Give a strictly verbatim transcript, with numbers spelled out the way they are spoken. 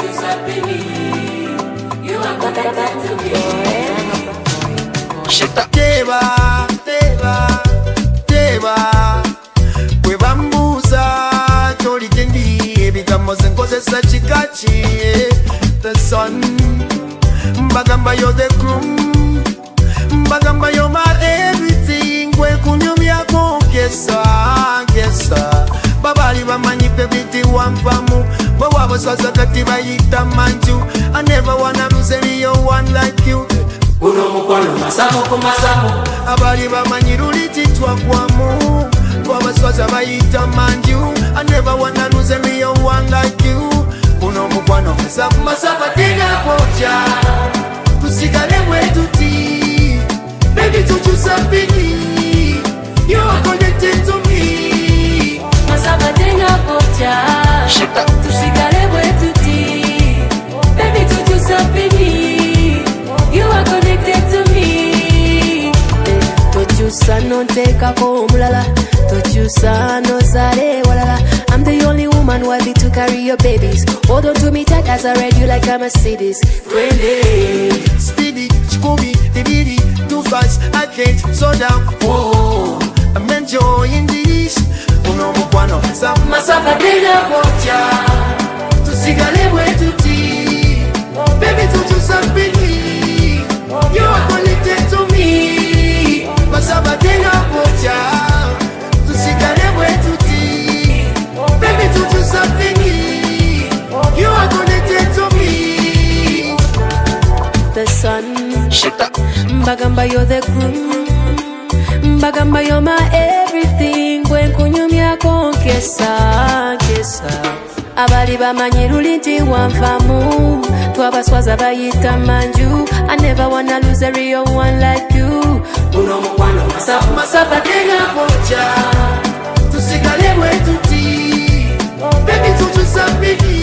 Teba, teba, teba. Kwe bambuza choli kendi ebigamo zenkozesa chikachi. The sun mbagamba yo the groom, mbagamba yo my everything. Kwe kunyumya kongesa, kesa. Babali bamanyi pebiti wampamu, bwabo sasa kati bayita manju. I never wanna lose any one like you. Uno mukwano masamu ku masamu, abali bamanyi luliti twagwamu, bwabaswaza bayita manju. I never wanna lose any one like you. Uno mukwano masamu masamu tena pocha, tusigale mwetuti. Baby tuchusa pini, you are connected to me. Masamu tena pocha, tusigale mwetuti. Baby tuchusa pini, you are connected to me. Tochusa no teka ko mulala, tochusa no zare walala. I'm the only woman worthy to carry your babies. Hold on to me tight as I ride you like a Mercedes. Twenty, speedy, Scooby, diddy, too fast, I can't slow down. Oh, I'm enjoying this. Uno mukwano Masaba tena pocha, tusigale mwetuti. Baby tuchusa pini, you are connected to me. Masaba tena pocha, tusigale mwetuti. Baby tuchusa pini, you are connected to me. The sun, mbagamba you're the groom, mbagamba you're my everything. When kunyumya konkesa, kesa. Abali bamanyi lulinti wanfamu, twabaswaza bayita manju. I never wanna lose a real one like you. uno mukwano masamu Masaba tena pocha, tusigale mwetuti. Baby tuchusa pini,